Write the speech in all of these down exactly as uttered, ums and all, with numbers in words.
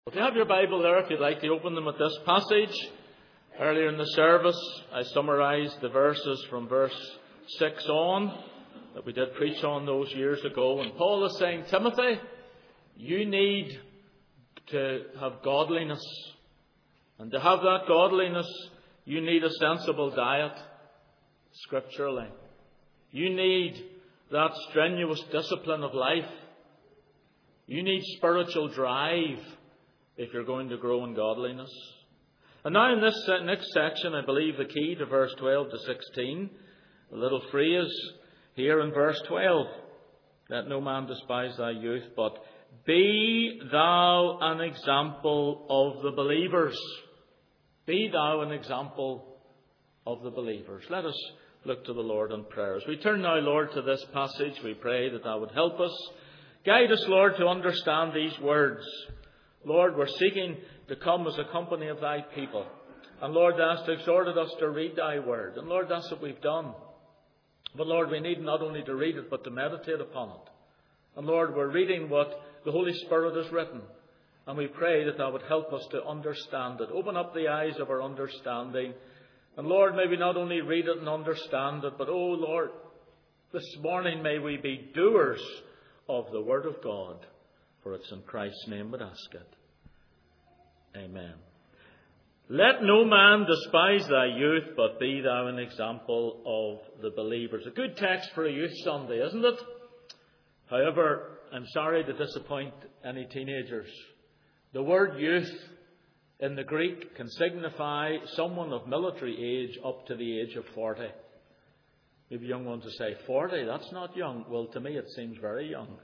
If you have your Bible there, if you'd like to open them at this passage. Earlier in the service, I summarised the verses from verse six on that we did preach on those years ago. And Paul is saying, Timothy, you need to have godliness. And to have that godliness, you need a sensible diet, scripturally. You need that strenuous discipline of life. You need spiritual drive if you're going to grow in godliness. And now in this next section, I believe the key to verse twelve to sixteen, a little phrase here in verse twelve, let no man despise thy youth, but be thou an example of the believers. Be thou an example of the believers. Let us look to the Lord in prayer. As we turn now, Lord, to this passage, we pray that thou would help us. Guide us, Lord, to understand these words. Lord, we're seeking to come as a company of thy people. And Lord, thou hast exhorted us to read thy word. And Lord, that's what we've done. But Lord, we need not only to read it, but to meditate upon it. And Lord, we're reading what the Holy Spirit has written. And we pray that thou would help us to understand it. Open up the eyes of our understanding. And Lord, may we not only read it and understand it, but oh Lord, this morning may we be doers of the word of God. For it's in Christ's name we ask it. Amen. Let no man despise thy youth, but be thou an example of the believers. A good text for a youth Sunday, isn't it? However, I'm sorry to disappoint any teenagers. The word youth in the Greek can signify someone of military age up to the age of forty. Maybe young ones will say, forty, that's not young. Well, to me it seems very young.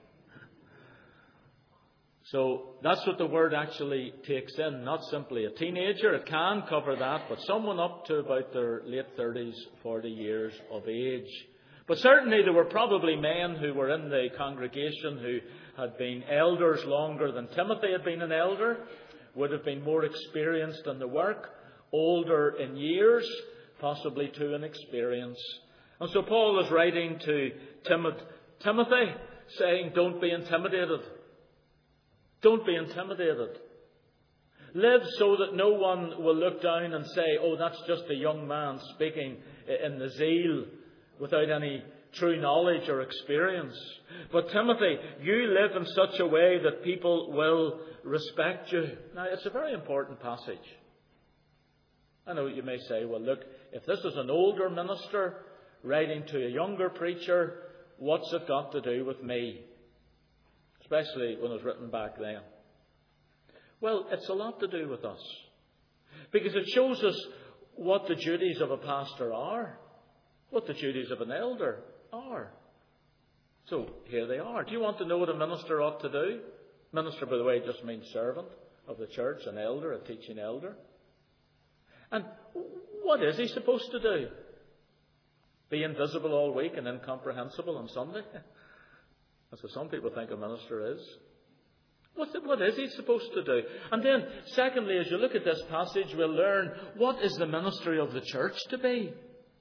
So that's what the word actually takes in, not simply a teenager. It can cover that, but someone up to about their late thirties, forty years of age. But certainly there were probably men who were in the congregation who had been elders longer than Timothy had been an elder, would have been more experienced in the work, older in years, possibly to an experience. And so Paul is writing to Timothy, saying, don't be intimidated. Don't be intimidated. Live so that no one will look down and say, oh, that's just a young man speaking in the zeal without any true knowledge or experience. But Timothy, you live in such a way that people will respect you. Now, it's a very important passage. I know you may say, well, look, if this is an older minister writing to a younger preacher, what's it got to do with me? Especially when it was written back then. Well, it's a lot to do with us. Because it shows us what the duties of a pastor are. What the duties of an elder are. So, here they are. Do you want to know what a minister ought to do? Minister, by the way, just means servant of the church, an elder, a teaching elder. And what is he supposed to do? Be invisible all week and incomprehensible on Sunday? That's what some people think a minister is. What, what is he supposed to do? And then, secondly, as you look at this passage, we'll learn what is the ministry of the church to be.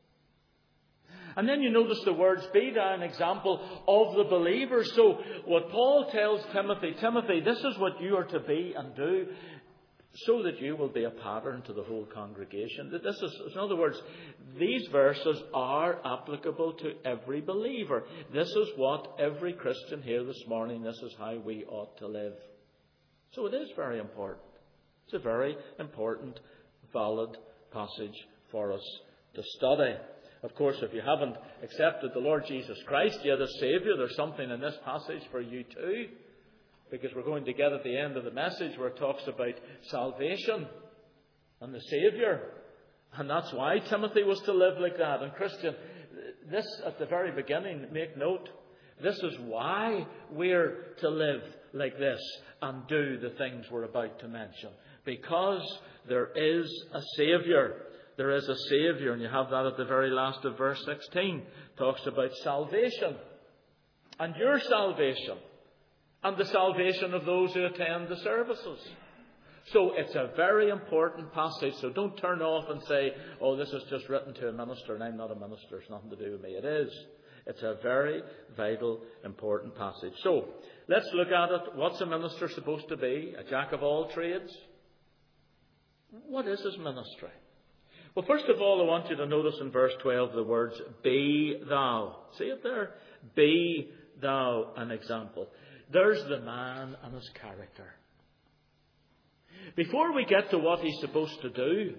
And then you notice the words, be thou an example of the believers. So what Paul tells Timothy, Timothy, this is what you are to be and do, so that you will be a pattern to the whole congregation. That this is, in other words, these verses are applicable to every believer. This is what every Christian here this morning, this is how we ought to live. So it is very important. It's a very important, valid passage for us to study. Of course, if you haven't accepted the Lord Jesus Christ yet as Saviour, there's something in this passage for you too. Because we're going to get at the end of the message where it talks about salvation and the Saviour. And that's why Timothy was to live like that. And Christian, this at the very beginning, make note, this is why we're to live like this and do the things we're about to mention. Because there is a Saviour. There is a Saviour. And you have that at the very last of verse sixteen. Talks about salvation. And your salvation. And the salvation of those who attend the services. So it's a very important passage. So don't turn off and say, oh, this is just written to a minister and I'm not a minister. It's nothing to do with me. It is. It's a very vital, important passage. So Let's look at it. What's a minister supposed to be? A jack of all trades? What is his ministry? Well, first of all, I want you to notice in verse twelve the words, be thou. See it there? Be thou an example. There's the man and his character. Before we get to what he's supposed to do,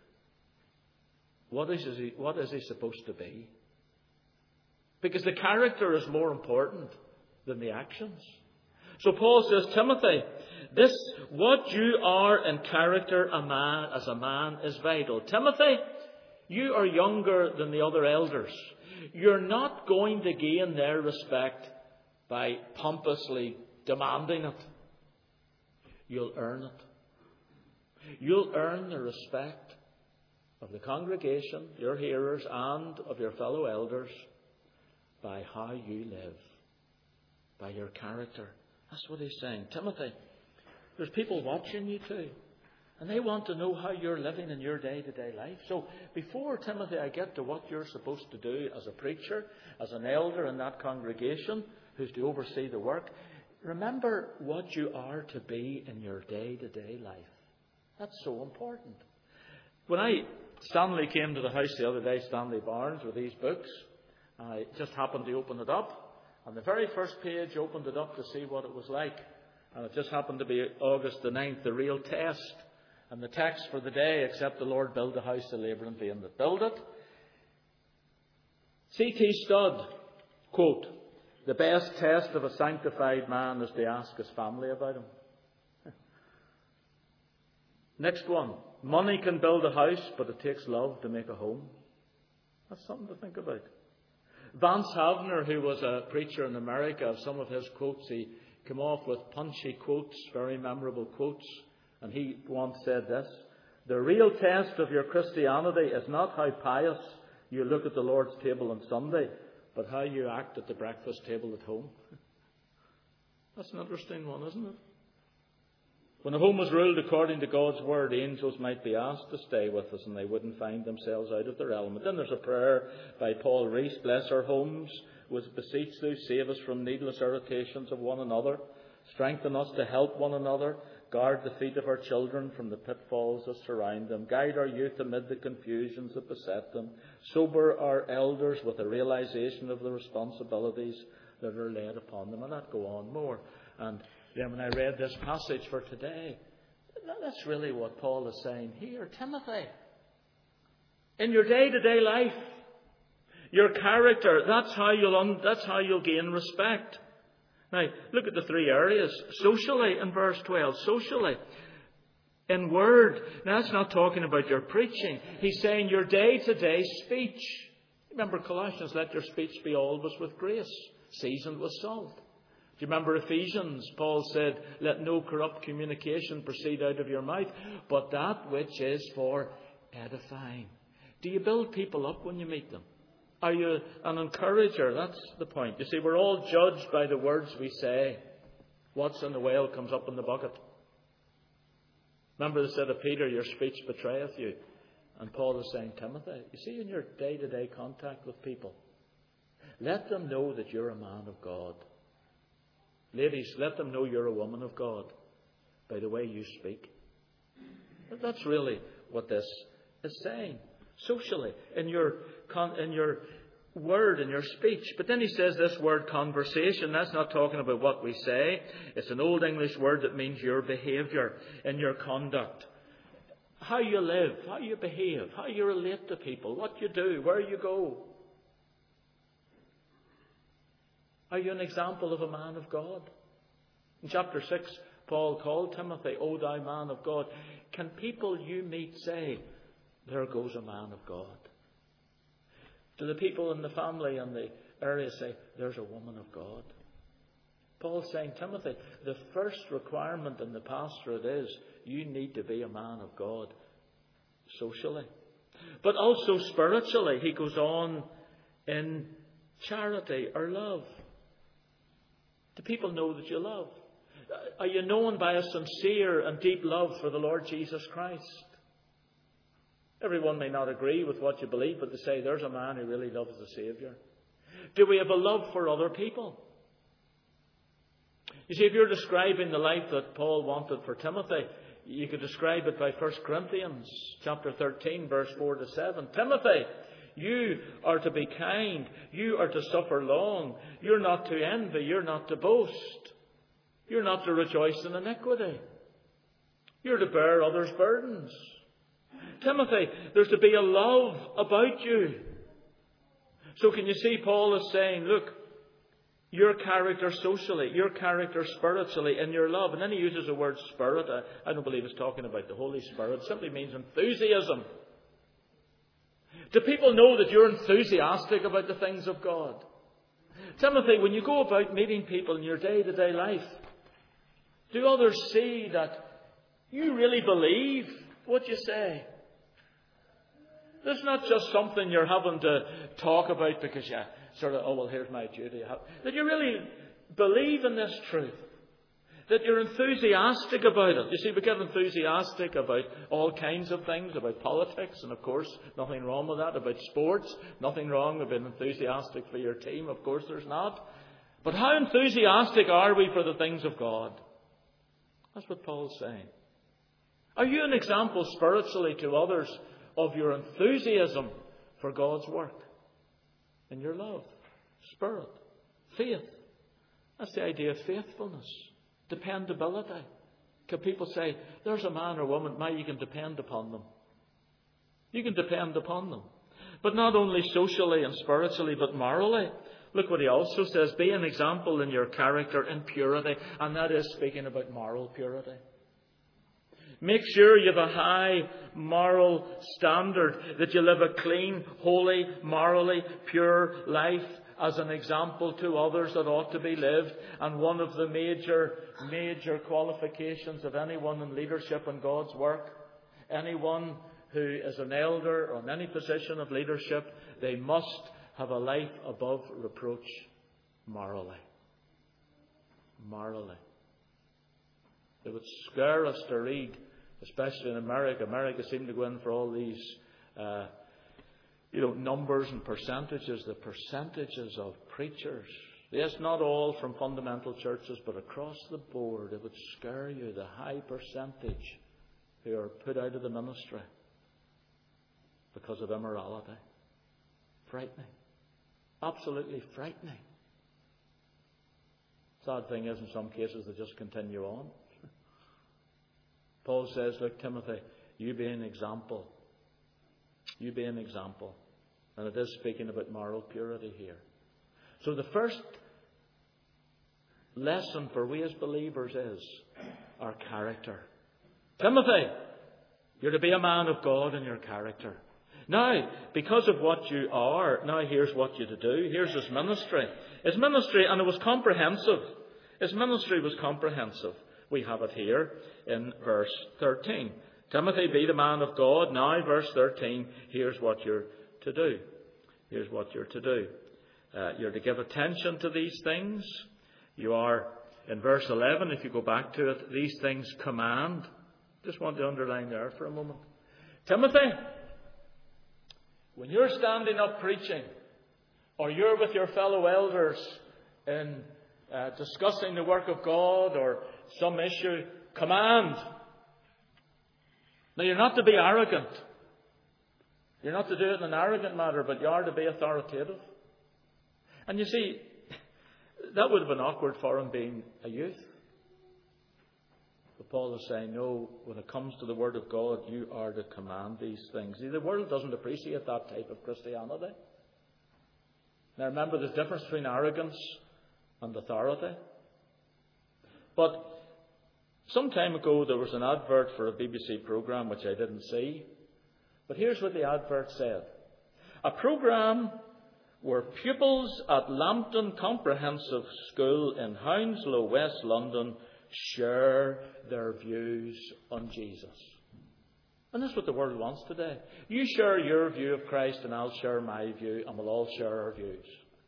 what is he, what is he supposed to be? Because the character is more important than the actions. So Paul says, Timothy, this, what you are in character a man, as a man is vital. Timothy, you are younger than the other elders. You're not going to gain their respect by pompously demanding it. You'll earn it. You'll earn the respect of the congregation, your hearers, and of your fellow elders by how you live, by your character. That's what he's saying. Timothy, there's people watching you too, and they want to know how you're living in your day-to-day life. So before, Timothy, I get to what you're supposed to do as a preacher, as an elder in that congregation who's to oversee the work, remember what you are to be in your day-to-day life. That's so important. When I, Stanley came to the house the other day, Stanley Barnes, with these books, I just happened to open it up. On the very first page, opened it up to see what it was like. And it just happened to be August the ninth, the real test. And the text for the day, except the Lord build a house, the labour in vain that build it. C T Studd, quote, the best test of a sanctified man is to ask his family about him. Next one. Money can build a house, but it takes love to make a home. That's something to think about. Vance Havner, who was a preacher in America, some of his quotes, he came off with punchy quotes, very memorable quotes. And he once said this, the real test of your Christianity is not how pious you look at the Lord's table on Sunday, but how you act at the breakfast table at home. That's an interesting one, isn't it? When a home was ruled according to God's word, angels might be asked to stay with us and they wouldn't find themselves out of their element. Then there's a prayer by Paul Rees, bless our homes, with beseech thou, save us from needless irritations of one another, strengthen us to help one another, guard the feet of our children from the pitfalls that surround them, guide our youth amid the confusions that beset them, sober our elders with a realization of the responsibilities that are laid upon them. And that go on more. And then when I read this passage for today, that's really what Paul is saying here. Timothy, in your day-to-day life, your character, that's how you'll, un- that's how you'll gain respect. Now, look at the three areas. Socially, in verse twelve, socially. In word, now that's not talking about your preaching. He's saying your day-to-day speech. Remember Colossians, let your speech be always with grace, seasoned with salt. Do you remember Ephesians? Paul said, let no corrupt communication proceed out of your mouth, but that which is for edifying. Do you build people up when you meet them? Are you an encourager? That's the point. You see, we're all judged by the words we say. What's in the well comes up in the bucket. Remember they said of Peter, your speech betrayeth you. And Paul is saying, Timothy, you see, in your day-to-day contact with people, let them know that you're a man of God. Ladies, let them know you're a woman of God by the way you speak. That's really what this is saying. Socially, in your in your word, in your speech. But then he says this word conversation. That's not talking about what we say. It's an old English word that means your behaviour and your conduct. How you live, how you behave, how you relate to people, what you do, where you go. Are you an example of a man of God? In chapter six, Paul called Timothy, O thou man of God. Can people you meet say, there goes a man of God? Do the people in the family and the area say, there's a woman of God? Paul's saying, Timothy, the first requirement in the pastorate is you need to be a man of God socially. But also spiritually, he goes on in charity or love. Do people know that you love? Are you known by a sincere and deep love for the Lord Jesus Christ? Everyone may not agree with what you believe, but they say there's a man who really loves the Saviour. Do we have a love for other people? You see, if you're describing the life that Paul wanted for Timothy, you could describe it by First Corinthians chapter thirteen, verse four to seven. Timothy, you are to be kind. You are to suffer long. You're not to envy. You're not to boast. You're not to rejoice in iniquity. You're to bear others' burdens. Timothy, there's to be a love about you. So can you see Paul is saying, look, your character socially, your character spiritually, in your love. And then he uses the word spirit. I, I don't believe he's talking about the Holy Spirit. It simply means enthusiasm. Do people know that you're enthusiastic about the things of God? Timothy, when you go about meeting people in your day-to-day life, do others see that you really believe what you say? This is not just something you're having to talk about because you sort of, oh, well, here's my duty. That you really believe in this truth. That you're enthusiastic about it. You see, we get enthusiastic about all kinds of things, about politics, and of course, nothing wrong with that, about sports, nothing wrong with being enthusiastic for your team, of course there's not. But how enthusiastic are we for the things of God? That's what Paul's saying. Are you an example spiritually to others of your enthusiasm for God's work? In your love, spirit, faith. That's the idea of faithfulness. Dependability. Can people say, there's a man or woman, now you can depend upon them. You can depend upon them. But not only socially and spiritually, but morally. Look what he also says, be an example in your character in purity. And that is speaking about moral purity. Make sure you have a high moral standard, that you live a clean, holy, morally pure life as an example to others that ought to be lived. And one of the major, major qualifications of anyone in leadership in God's work, anyone who is an elder or in any position of leadership, they must have a life above reproach morally. Morally. It would scare us to read, especially in America. America seemed to go in for all these uh, you know, numbers and percentages, the percentages of preachers. Yes, not all from fundamental churches, but across the board, it would scare you, the high percentage who are put out of the ministry because of immorality. Frightening. Absolutely frightening. Sad thing is, in some cases, they just continue on. Paul says, look, Timothy, you be an example. You be an example. And it is speaking about moral purity here. So the first lesson for we as believers is our character. Timothy, you're to be a man of God in your character. Now, because of what you are, now here's what you're to do. Here's his ministry. His ministry, and it was comprehensive. His ministry was comprehensive. We have it here in verse thirteen. Timothy, be the man of God. Now, verse thirteen, here's what you're to do. Here's what you're to do. Uh, you're to give attention to these things. You are, in verse eleven, if you go back to it, these things command. Just want to underline there for a moment. Timothy, when you're standing up preaching, or you're with your fellow elders in uh, discussing the work of God or some issue, command. Now, you're not to be arrogant. You're not to do it in an arrogant manner, but you are to be authoritative. And you see, that would have been awkward for him being a youth. But Paul is saying, no, when it comes to the Word of God, you are to command these things. See, the world doesn't appreciate that type of Christianity. Now remember, there's a difference between arrogance and authority. But some time ago, there was an advert for a B B C programme which I didn't see. But here's what the advert said. A programme where pupils at Lambton Comprehensive School in Hounslow, West London, share their views on Jesus. And that's what the world wants today. You share your view of Christ and I'll share my view, and we'll all share our views.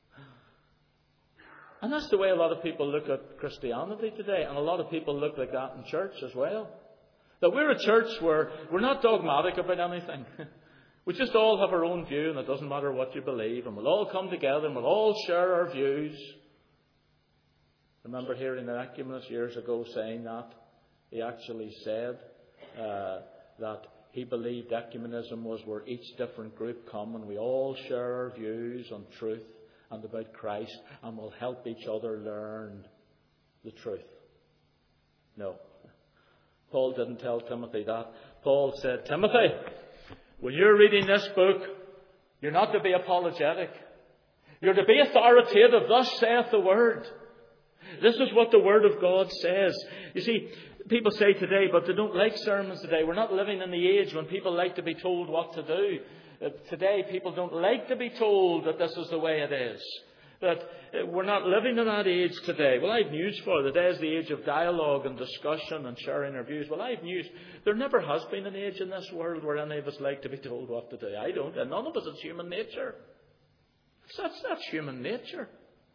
And that's the way a lot of people look at Christianity today. And a lot of people look like that in church as well. That we're a church where we're not dogmatic about anything. We just all have our own view, and it doesn't matter what you believe. And we'll all come together and we'll all share our views. I remember hearing an ecumenist years ago saying that. He actually said uh, that he believed ecumenism was where each different group come and we all share our views on truth and about Christ and will help each other learn the truth. No. Paul didn't tell Timothy that. Paul said, Timothy, when you're reading this book, you're not to be apologetic. You're to be authoritative. Thus saith the Word. This is what the Word of God says. You see, people say today, but they don't like sermons today. We're not living in the age when people like to be told what to do. Uh, today, people don't like to be told that this is the way it is. That uh, we're not living in that age today. Well, I have news for you. Today is the age of dialogue and discussion and sharing our views. Well, I have news. There never has been an age in this world where any of us like to be told what to do. I don't. And none of us, it's human nature. That's, that's human nature.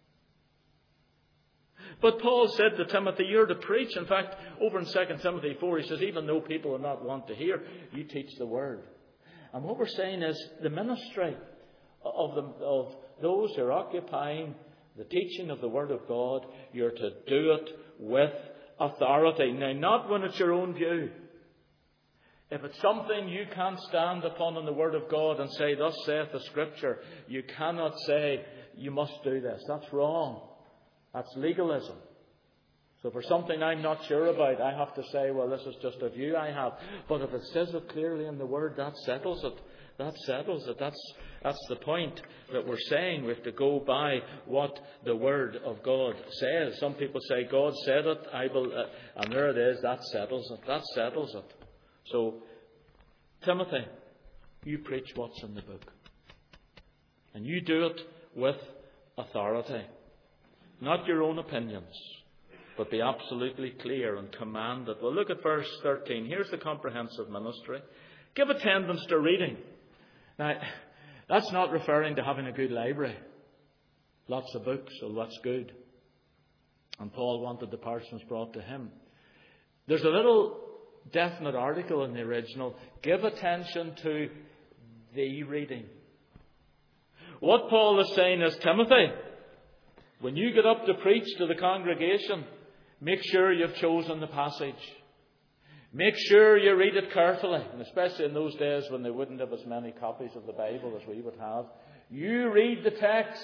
But Paul said to Timothy, you're to preach. In fact, over in Second Timothy four, he says, even though people will not want to hear, you teach the Word. And what we're saying is the ministry of, the, of those who are occupying the teaching of the Word of God, you're to do it with authority. Now, not when it's your own view. If it's something you can't stand upon in the Word of God and say, thus saith the Scripture, you cannot say, you must do this. That's wrong. That's legalism. So for something I'm not sure about, I have to say, well, this is just a view I have. But if it says it clearly in the Word, that settles it. That settles it. That's, that's the point that we're saying. We have to go by what the Word of God says. Some people say, God said it, I will, uh, and there it is. That settles it. That settles it. So, Timothy, you preach what's in the book. And you do it with authority. Not your own opinions, but be absolutely clear and command it. Well, look at verse thirteen. Here's the comprehensive ministry. Give attendance to reading. Now, that's not referring to having a good library. Lots of books, so that's good. And Paul wanted the parsons brought to him. There's a little definite article in the original. Give attention to the reading. What Paul is saying is, Timothy, when you get up to preach to the congregation, make sure you've chosen the passage. Make sure you read it carefully. And especially in those days when they wouldn't have as many copies of the Bible as we would have. You read the text.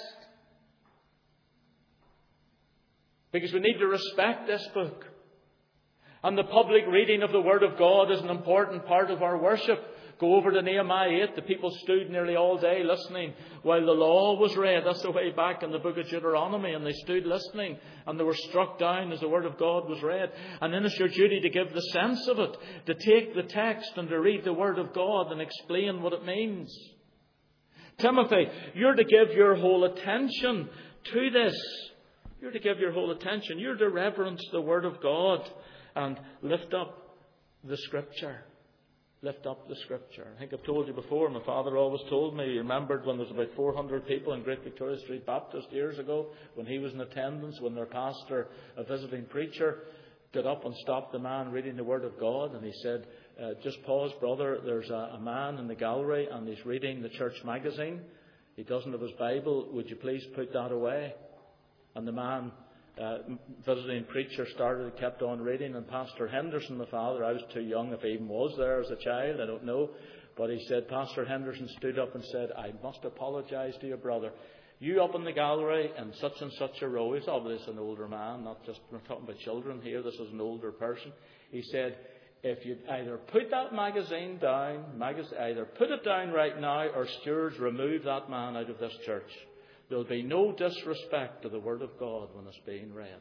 Because we need to respect this book. And the public reading of the Word of God is an important part of our worship. Go over to Nehemiah eight. The people stood nearly all day listening while the law was read. That's the way back in the book of Deuteronomy. And they stood listening. And they were struck down as the Word of God was read. And then it's your duty to give the sense of it. To take the text and to read the Word of God and explain what it means. Timothy, you're to give your whole attention to this. You're to give your whole attention. You're to reverence the Word of God. And lift up the Scripture. Lift up the Scripture. I think I've told you before, my father always told me, he remembered when there was about four hundred people in Great Victoria Street Baptist years ago, when he was in attendance, when their pastor, a visiting preacher, got up and stopped the man reading the Word of God, and he said, uh, just pause, brother, there's a, a man in the gallery and he's reading the church magazine. He doesn't have his Bible. Would you please put that away? And the man, Uh, visiting preacher started, kept on reading, and Pastor Henderson, the father, I was too young if he even was there as a child, I don't know, but he said, Pastor Henderson stood up and said, I must apologise to your brother. You up in the gallery in such and such a row, he's obviously an older man, not just, we're talking about children here, this is an older person. He said, if you'd either put that magazine down, magazine, either put it down right now, or stewards, remove that man out of this church. There'll be no disrespect to the Word of God when it's being read.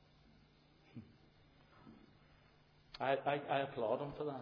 I, I, I applaud him for that.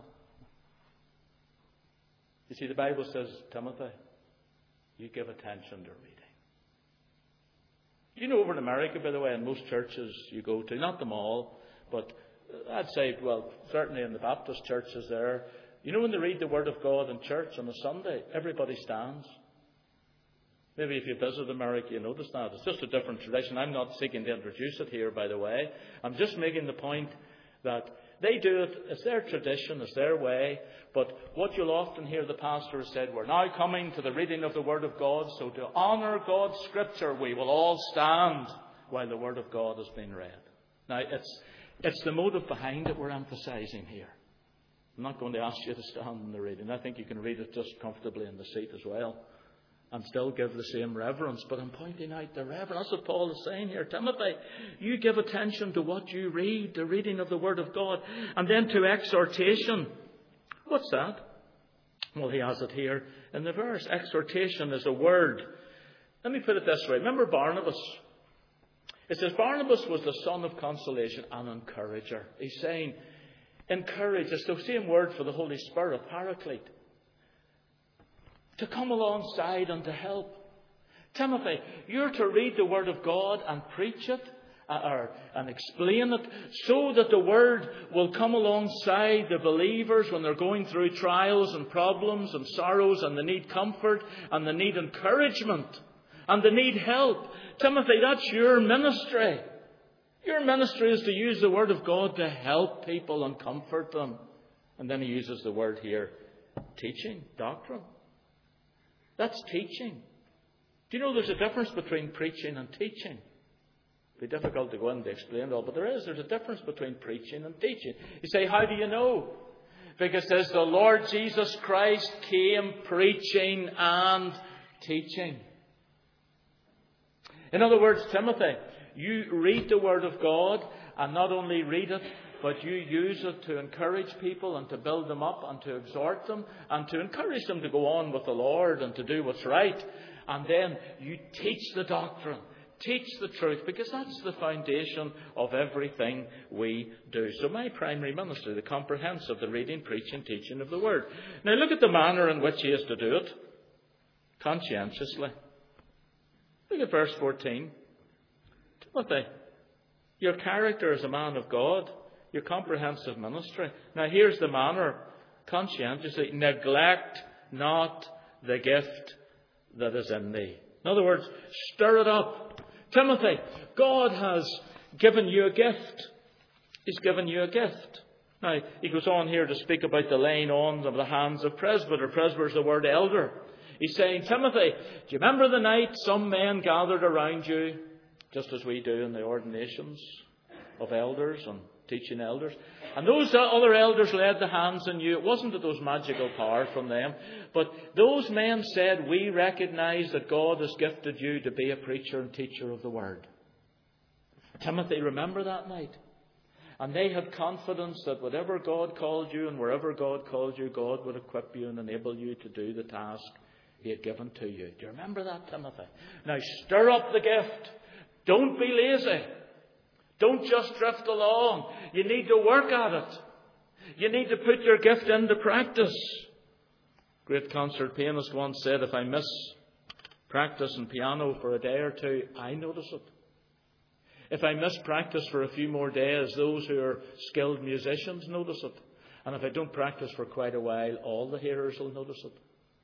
You see, the Bible says, Timothy, you give attention to reading. You know, over in America, by the way, in most churches you go to, not them all, but I'd say, well, certainly in the Baptist churches there, you know, when they read the Word of God in church on a Sunday, everybody stands. Maybe if you visit America, you notice that. It's just a different tradition. I'm not seeking to introduce it here, by the way. I'm just making the point that they do it. It's their tradition. It's their way. But what you'll often hear the pastor has said, we're now coming to the reading of the Word of God. So to honour God's Scripture, we will all stand while the Word of God is being read. Now, it's, it's the motive behind it we're emphasizing here. I'm not going to ask you to stand in the reading. I think you can read it just comfortably in the seat as well and still give the same reverence. But I'm pointing out the reverence. That's what Paul is saying here. Timothy, you give attention to what you read, the reading of the Word of God, and then to exhortation. What's that? Well, he has it here in the verse. Exhortation is a word. Let me put it this way. Remember Barnabas? It says Barnabas was the son of consolation and encourager. He's saying encourage. It's the same word for the Holy Spirit, paraclete. To come alongside and to help. Timothy, you're to read the Word of God and preach it uh, or, and explain it so that the Word will come alongside the believers when they're going through trials and problems and sorrows and they need comfort and they need encouragement and they need help. Timothy, that's your ministry. Your ministry is to use the Word of God to help people and comfort them. And then he uses the word here, teaching, doctrine. That's teaching. Do you know there's a difference between preaching and teaching? It'd be difficult to go in to explain it all, but there is. There's a difference between preaching and teaching. You say, how do you know? Because it says the Lord Jesus Christ came preaching and teaching. In other words, Timothy, you read the Word of God, and not only read it, but you use it to encourage people and to build them up and to exhort them and to encourage them to go on with the Lord and to do what's right. And then you teach the doctrine, teach the truth, because that's the foundation of everything we do. So my primary ministry, the comprehensive, the reading, preaching, teaching of the Word. Now look at the manner in which he is to do it. Conscientiously. Look at verse fourteen. Timothy, your character as a man of God, your comprehensive ministry. Now here's the manner. Conscientiously, neglect not the gift that is in thee. In other words, stir it up. Timothy, God has given you a gift. He's given you a gift. Now, he goes on here to speak about the laying on of the hands of presbyter. Presbyter is the word elder. He's saying, Timothy, do you remember the night some men gathered around you, just as we do in the ordinations of elders and teaching elders? And those other elders laid the hands on you. It wasn't that there was magical power from them, but those men said, we recognize that God has gifted you to be a preacher and teacher of the Word. Timothy, remember that night? And they had confidence that whatever God called you and wherever God called you, God would equip you and enable you to do the task He had given to you. Do you remember that, Timothy? Now stir up the gift. Don't be lazy. Don't just drift along. You need to work at it. You need to put your gift into practice. Great concert pianist once said, if I miss practicing piano for a day or two, I notice it. If I miss practice for a few more days, those who are skilled musicians notice it. And if I don't practice for quite a while, all the hearers will notice it.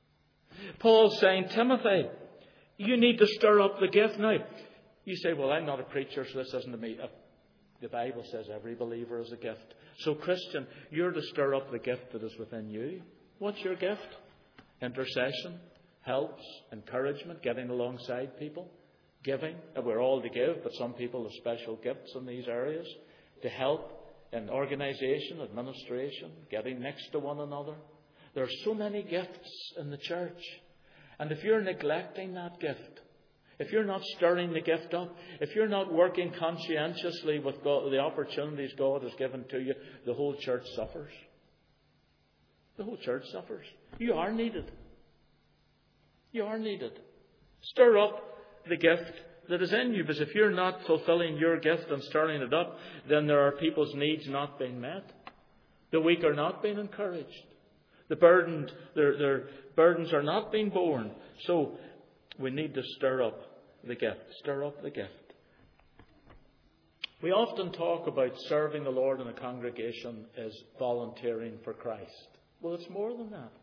Paul's saying, Timothy, you need to stir up the gift. Now, you say, well, I'm not a preacher, so this isn't to me. The Bible says every believer is a gift. So, Christian, you're to stir up the gift that is within you. What's your gift? Intercession, helps, encouragement, getting alongside people, giving. We're all to give, but some people have special gifts in these areas. To help in organisation, administration, getting next to one another. There are so many gifts in the church. And if you're neglecting that gift, if you're not stirring the gift up, if you're not working conscientiously with God, the opportunities God has given to you, the whole church suffers. The whole church suffers. You are needed. You are needed. Stir up the gift that is in you. Because if you're not fulfilling your gift and stirring it up, then there are people's needs not being met. The weak are not being encouraged. The burdened, their, their burdens are not being borne. So we need to stir up the gift. Stir up the gift. We often talk about serving the Lord in a congregation as volunteering for Christ. Well, it's more than that.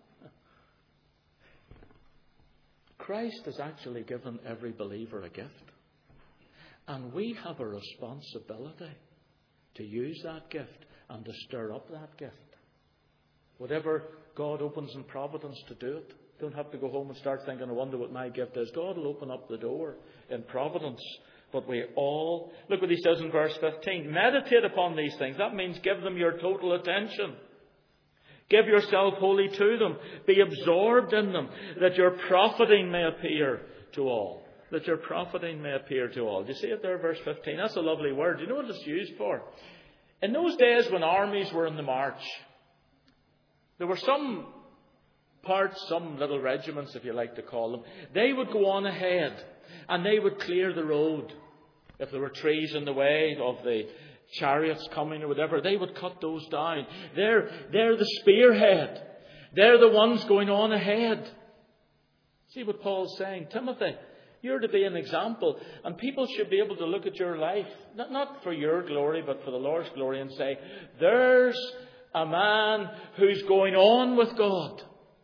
Christ has actually given every believer a gift. And we have a responsibility to use that gift and to stir up that gift. Whatever God opens in providence to do it. Don't have to go home and start thinking, I wonder what my gift is. God will open up the door in providence But we all, look what he says in verse fifteen, meditate upon these things. That means give them your total attention. Give yourself wholly to them. Be absorbed in them, that your profiting may appear to all. That your profiting may appear to all. Do you see it there, verse fifteen? That's a lovely word. Do you know what it's used for? In those days when armies were in the march, there were some parts, some little regiments, if you like to call them, they would go on ahead and they would clear the road. If there were trees in the way of the chariots coming or whatever, they would cut those down. They're, they're the spearhead. They're the ones going on ahead. See what Paul's saying? Timothy, you're to be an example, and people should be able to look at your life, not, not for your glory, but for the Lord's glory, and say, there's a man who's going on with God.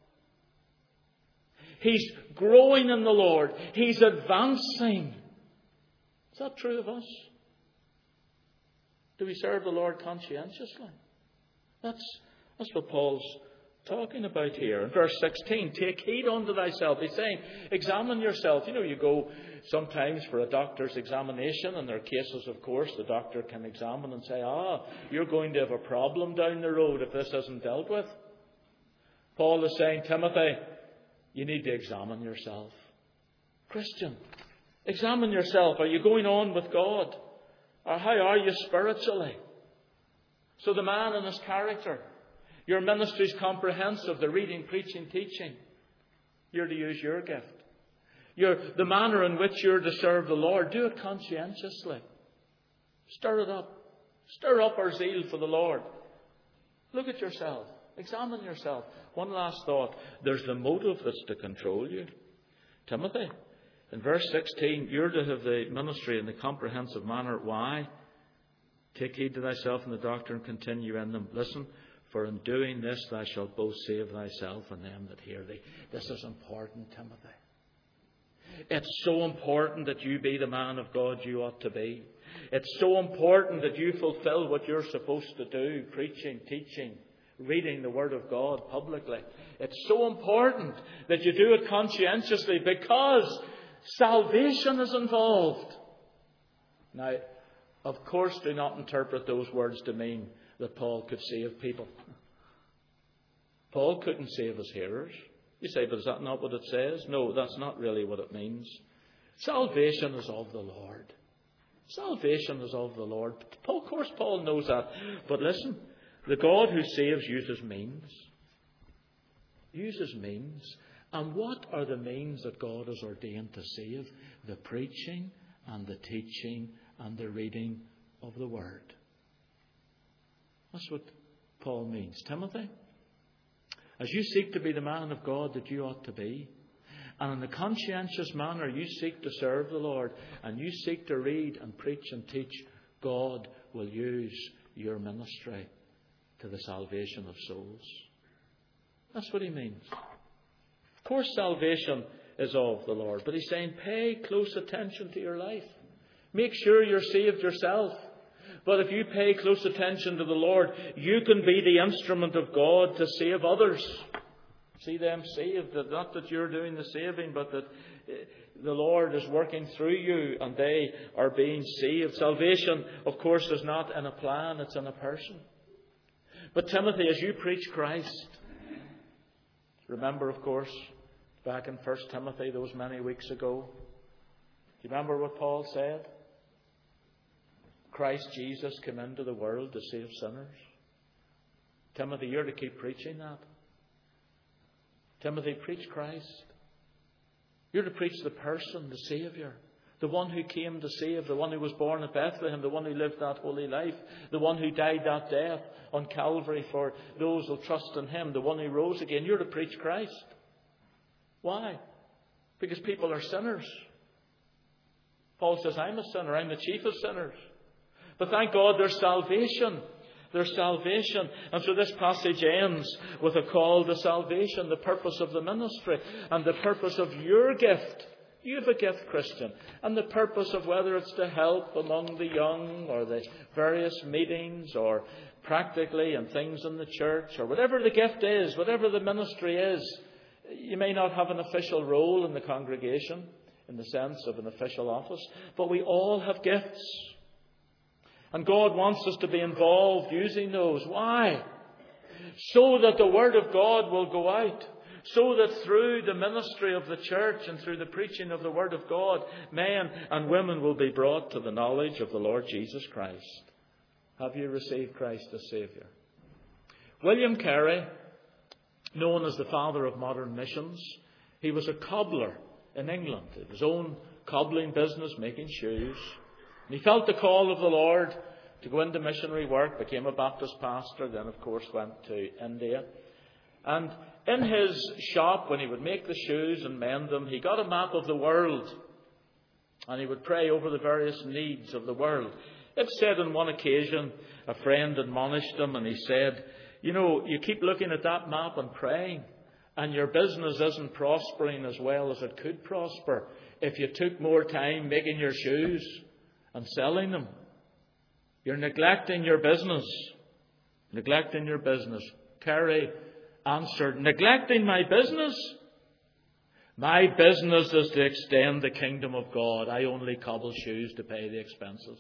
He's growing in the Lord. He's advancing. Is that true of us? Do we serve the Lord conscientiously? That's, that's what Paul's talking about here. In verse sixteen, take heed unto thyself. He's saying, examine yourself. You know, you go sometimes for a doctor's examination, and there are cases, of course, the doctor can examine and say, ah, you're going to have a problem down the road if this isn't dealt with. Paul is saying, Timothy, you need to examine yourself. Christian, examine yourself. Are you going on with God? Or how are you spiritually? So the man and his character. Your ministry is comprehensive. The reading, preaching, teaching. You're to use your gift. Your, the manner in which you're to serve the Lord. Do it conscientiously. Stir it up. Stir up our zeal for the Lord. Look at yourself. Examine yourself. One last thought. There's the motive that's to control you. Timothy, in verse sixteen, you're to have the ministry in the comprehensive manner. Why? Take heed to thyself and the doctrine, continue in them. Listen, for in doing this thou shalt both save thyself and them that hear thee. This is important, Timothy. It's so important that you be the man of God you ought to be. It's so important that you fulfill what you're supposed to do, preaching, teaching, reading the Word of God publicly. It's so important that you do it conscientiously because salvation is involved. Now, of course, do not interpret those words to mean that Paul could save people. Paul couldn't save his hearers. You say, but is that not what it says? No, that's not really what it means. Salvation is of the Lord. Salvation is of the Lord. Of course, Paul knows that. But listen, the God who saves uses means. Uses means. And what are the means that God has ordained to save? The preaching and the teaching and the reading of the Word. That's what Paul means. Timothy, as you seek to be the man of God that you ought to be, and in a conscientious manner you seek to serve the Lord, and you seek to read and preach and teach, God will use your ministry to the salvation of souls. That's what he means. Of course, salvation is of the Lord, but he's saying pay close attention to your life. Make sure you're saved yourself. But if you pay close attention to the Lord, you can be the instrument of God to save others. See them saved. Not that you're doing the saving, but that the Lord is working through you and they are being saved. Salvation, of course, is not in a plan, it's in a person. But Timothy, as you preach Christ, remember, of course, back in First Timothy those many weeks ago, do you remember what Paul said? Christ Jesus came into the world to save sinners. Timothy, you're to keep preaching that. Timothy, preach Christ. You're to preach the person, the Saviour, the one who came to save, the one who was born at Bethlehem, the one who lived that holy life, the one who died that death on Calvary for those who trust in Him, the one who rose again. You're to preach Christ. Why? Because people are sinners. Paul says, I'm a sinner. I'm the chief of sinners. But thank God there's salvation. There's salvation. And so this passage ends with a call to salvation, the purpose of the ministry and the purpose of your gift. You have a gift, Christian. And the purpose of whether it's to help among the young or the various meetings or practically and things in the church or whatever the gift is, whatever the ministry is. You may not have an official role in the congregation. in the sense of an official office, but we all have gifts. And God wants us to be involved using those. Why? So that the Word of God will go out. So that through the ministry of the church and through the preaching of the Word of God, men and women will be brought to the knowledge of the Lord Jesus Christ. Have you received Christ as Saviour? William Carey, known as the father of modern missions, he was a cobbler in England. It was his own cobbling business, making shoes. And he felt the call of the Lord to go into missionary work, became a Baptist pastor, then of course went to India. And in his shop, when he would make the shoes and mend them, he got a map of the world. And he would pray over the various needs of the world. It said on one occasion, a friend admonished him and he said, you know, you keep looking at that map and praying, and your business isn't prospering as well as it could prosper if you took more time making your shoes and selling them. You're neglecting your business. Neglecting your business. Carey answered, neglecting my business? My business is to extend the kingdom of God. I only cobble shoes to pay the expenses.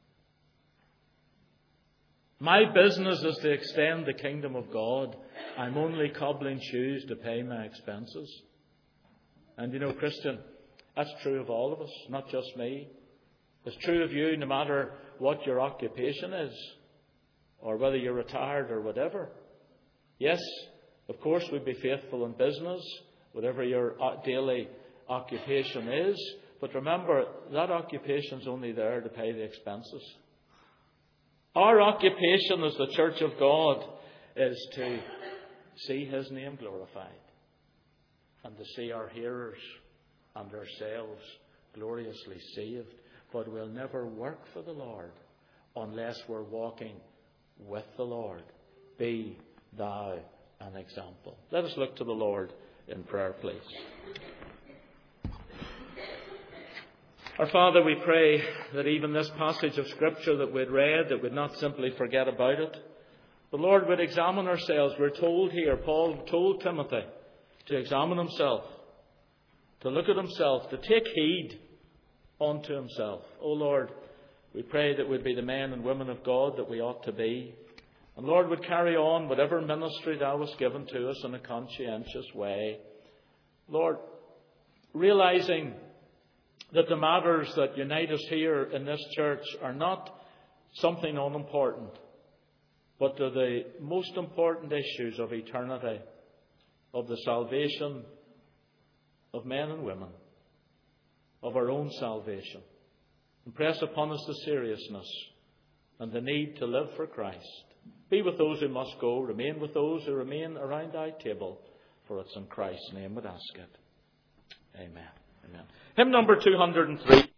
My business is to extend the kingdom of God. I'm only cobbling shoes to pay my expenses. And you know, Christian, that's true of all of us, not just me. It's true of you no matter what your occupation is, or whether you're retired or whatever. Yes, of course, we'd be faithful in business, whatever your daily occupation is. But remember, that occupation's only there to pay the expenses. Our occupation as the Church of God is to see His name glorified and to see our hearers and ourselves gloriously saved. But we'll never work for the Lord unless we're walking with the Lord. Be thou an example. Let us look to the Lord in prayer, please. Our Father, we pray that even this passage of Scripture that we'd read, that we'd not simply forget about it. The Lord would examine ourselves. We're told here, Paul told Timothy to examine himself, to look at himself, to take heed unto himself. O Lord, we pray that we'd be the men and women of God that we ought to be. And Lord, would carry on whatever ministry Thou hast given to us in a conscientious way. Lord, realizing that the matters that unite us here in this church are not something unimportant, but they're the most important issues of eternity, of the salvation of men and women, of our own salvation. Impress upon us the seriousness and the need to live for Christ. Be with those who must go. Remain with those who remain around Thy table. For it's in Christ's name we ask it. Amen. Amen. Hymn number two hundred and three.